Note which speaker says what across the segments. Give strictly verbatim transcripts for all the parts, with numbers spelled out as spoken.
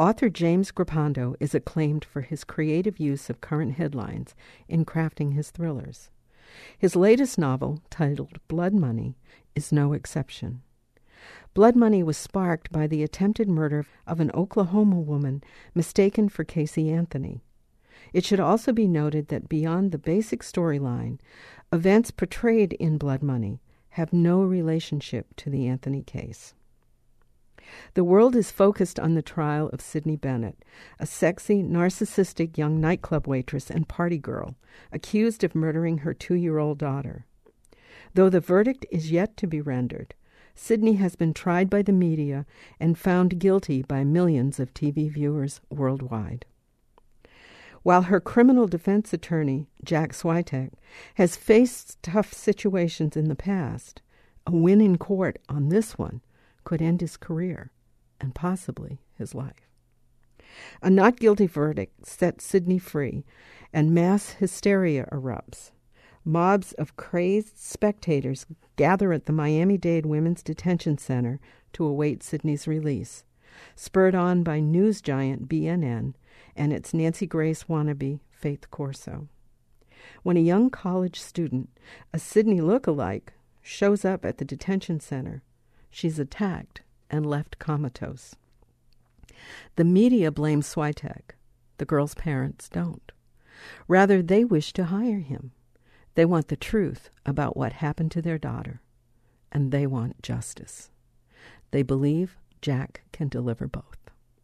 Speaker 1: Author James Grippando is acclaimed for his creative use of current headlines in crafting his thrillers. His latest novel, titled Blood Money, is no exception. Blood Money was sparked by the attempted murder of an Oklahoma woman mistaken for Casey Anthony. It should also be noted that beyond the basic storyline, events portrayed in Blood Money have no relationship to the Anthony case. The world is focused on the trial of Sydney Bennett, a sexy, narcissistic young nightclub waitress and party girl accused of murdering her two-year-old daughter. Though the verdict is yet to be rendered, Sydney has been tried by the media and found guilty by millions of T V viewers worldwide. While her criminal defense attorney, Jack Switek, has faced tough situations in the past, a win in court on this one could end his career and possibly his life. A not guilty verdict sets Sydney free, and mass hysteria erupts. Mobs of crazed spectators gather at the Miami-Dade Women's Detention Center to await Sydney's release, spurred on by news giant B N N and its Nancy Grace wannabe Faith Corso. When a young college student, a Sydney look-alike, shows up at the detention center, she's attacked and left comatose. The media blames Switek. The girl's parents don't. Rather, they wish to hire him. They want the truth about what happened to their daughter, and they want justice. They believe Jack can deliver both.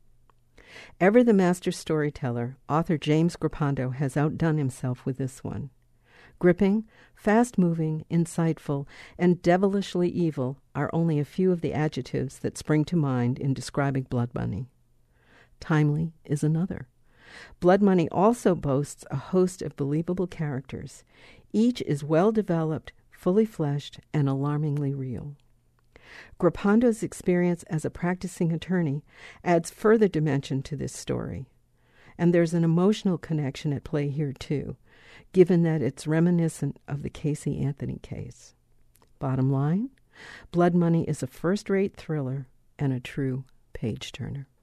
Speaker 1: Ever the master storyteller, author James Grippando has outdone himself with this one. Gripping, fast-moving, insightful, and devilishly evil are only a few of the adjectives that spring to mind in describing Blood Money. Timely is another. Blood Money also boasts a host of believable characters. Each is well-developed, fully fleshed, and alarmingly real. Grippando's experience as a practicing attorney adds further dimension to this story. And there's an emotional connection at play here, too, given that it's reminiscent of the Casey Anthony case. Bottom line, Blood Money is a first-rate thriller and a true page-turner.